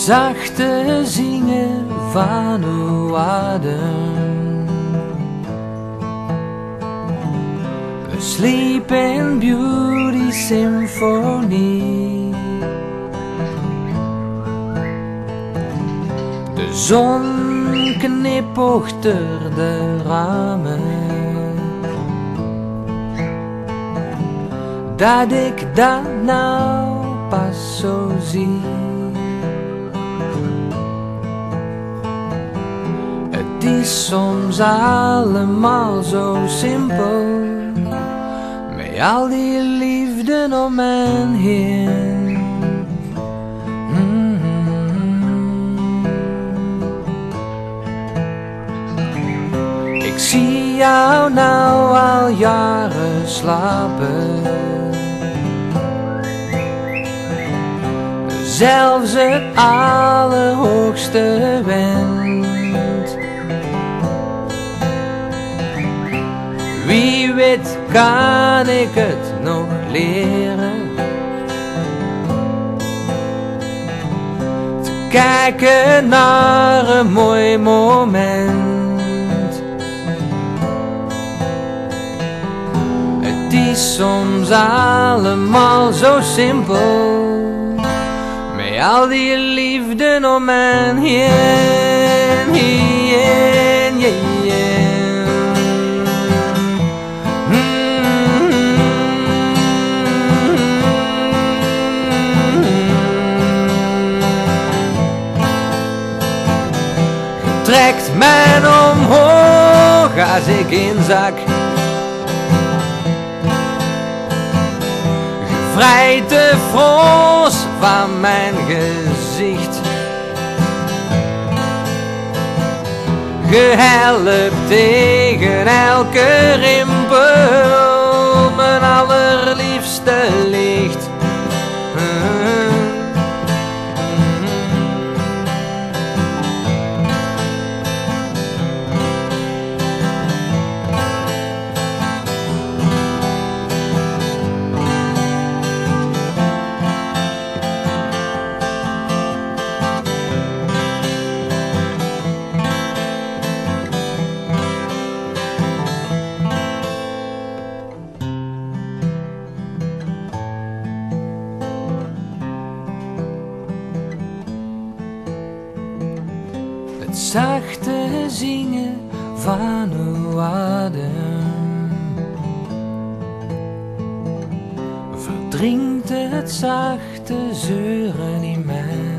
zachte zingen van uw adem, a sleeping beauty symfonie. De zon knipocht door de ramen, dat ik dat nou pas zo zie. Het is soms allemaal zo simpel, met al die liefde om mij heen. Ik zie jou nou al jaren slapen, zelfs het allerhoogste wind. Wie weet kan ik het nog leren, te kijken naar een mooi moment. Het is soms allemaal zo simpel, met al die liefde om mij heen, heen, heen. Je trekt mij omhoog als ik inzak, vrijt de frons van mijn gezicht. Je helpt tegen elke rimpel, mijn allerliefste licht. Het zachte zingen van uw adem verdringt het zachte zeuren in mij.